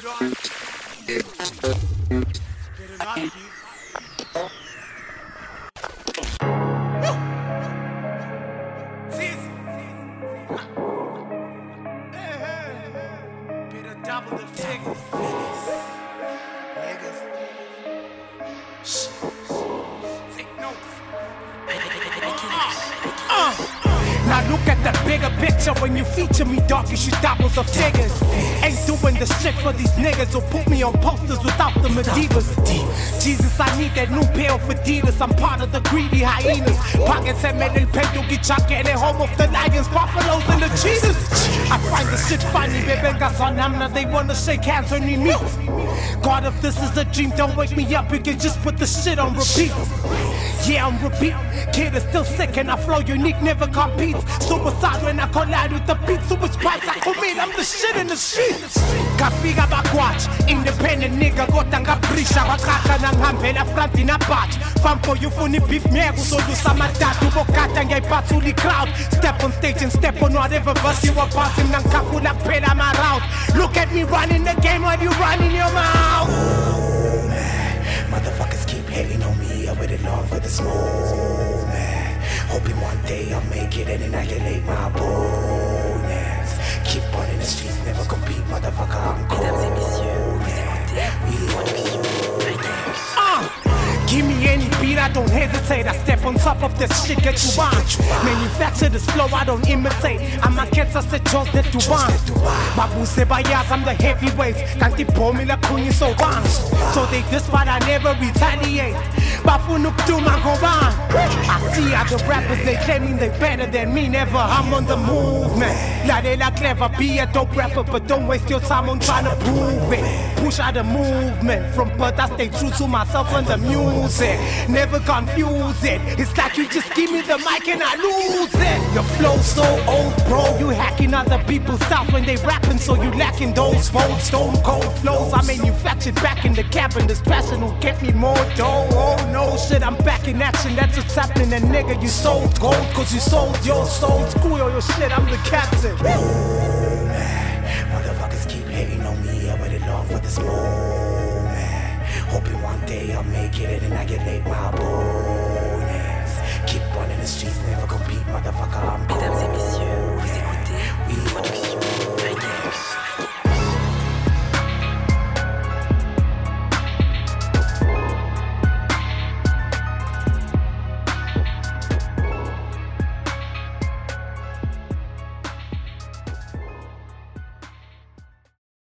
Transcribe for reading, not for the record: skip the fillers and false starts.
Double the figures, niggas. Take notes. Now look at the bigger picture when you feature me, dog. You should double the figures. Ain't doing the shit for these niggas who put me on posters without the Medivas. Jesus, I need that new pair of Adidas. I'm part of the greedy hyenas. Pockets and men in pedo gichake and home of the lions, buffaloes, and the cheetahs. I find the shit funny, they wanna shake hands on me. God, if this is a dream, don't wake me up. You can just put the shit on repeat. Yeah, I'm repeat. Kid is still sick and I flow unique, never competes. Suicide when I collide with the beat. So much pipes I commit, I'm the shit in the streets. Kafiga bakwatch, independent nigga, gota ngabrisha. Wakaka nangambela front in a batch. Fampo you funny beef mego, so do samatatu. Bokata ngay patsuli crowd. Step on stage and step on whatever verse you are passing. Nankafu like pela my route. Look at me running the game while you running your mouth. Oh man, motherfuckers keep hating on me. I waited long for the smoke, man. Hoping one day I'll make it and annihilate my opponents. Keep on in the streets, never compete, motherfucker, I'm cold. Mesdames et messieurs, vous écoutez give me any beat, I don't hesitate. I step on top of this shit, get you on. Manufacture this flow, I don't imitate. I'm a cat, I said, just that you want. Babu Sebayas, I'm the heavyweight. Can't keep me like Kuni so on. So they just but I never retaliate. Bafu Nuk do my go on. I see other rappers, they claiming they better than me, never. I'm on the movement. La de la clever, be a dope rapper, but don't waste your time on trying to prove it. Push out the movement. From birth, I stay true to myself and the music. Never confuse it. It's like you just give me the mic and I lose it. Your flow so old, bro. You hacking other people's stuff when they rapping, so you lacking those old stone cold flows. I manufactured back in the cabin. This passion will get me more dough. Oh no, shit, I'm back in action. That's what's happening. And nigga, you sold gold, cause you sold your soul. Screw all your shit, I'm the captain. Oh man, motherfuckers keep hating on me. I waited long for this moment. Hoping one day I'll make it and annihilate my opponents. Keep on in the streets, never compete, motherfucker, I'm cold. Mesdames et messieurs.